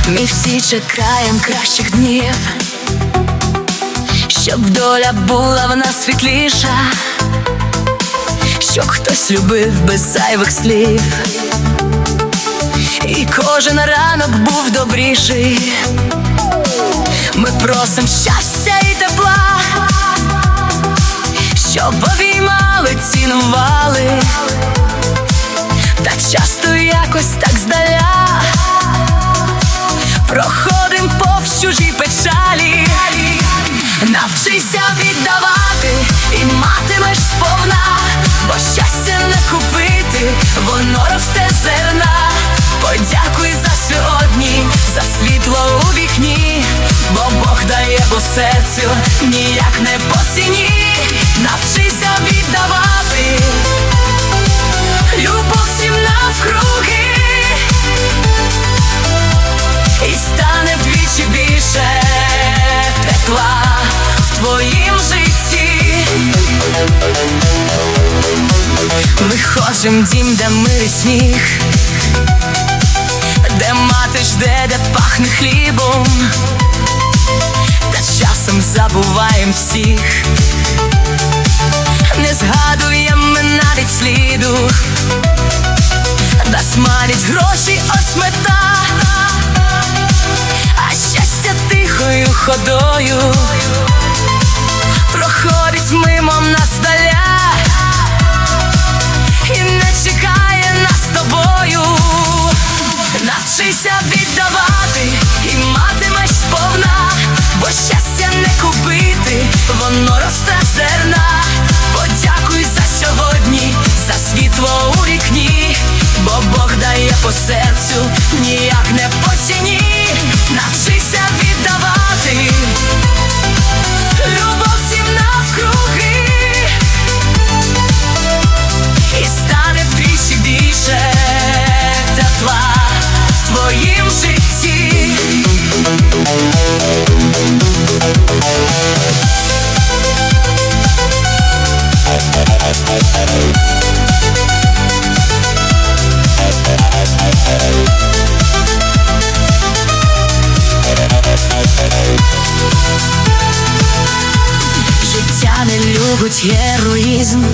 Ми всі чекаєм кращих днів, щоб доля була в нас світліша, щоб хтось любив без зайвих слів, і кожен ранок був добріший. Ми просим щастя і тепла, щоб обіймали, цінували, так часто якось так здаля проходим повз чужі печалі. Навчися віддавати і матимеш сповна, бо щастя не купити, воно росте з зерна. Подякуй за сьогодні, за світло у вікні, бо Бог дає по серцю, ніяк не по ціні. Навчися віддавати любов всім навкруги, і стане вдвічі більше тепла в твоїм житті. Виходжим в дім, де милий сніг, де мати жде, де пахне хлібом, та часом забуваєм всіх, не згадуєм ми навіть сліду, нас манять гроші, ось мета, а щастя тихою ходою проходить мимо нас здаля і не чекає нас з тобою. Навчися віддавати і матимеш сповна, бо щастя не купити, воно росте з зерна. Подякуй за сьогодні, за світло у вікні, бо Бог дає по серцю, ніяк не по ціні. Навчися віддавати любов всім навкруги, і стане втричі більше тепла в твоїм житті. Життя не любить героїзм,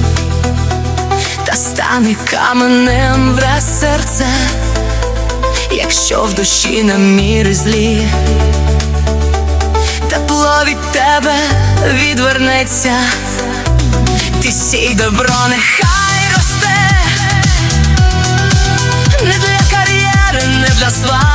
та стане каменем враз серце, якщо в душі наміри злі. Тепло від тебе відвернеться, ти сій добро, нехай росте, не для кар'єри, не для слави,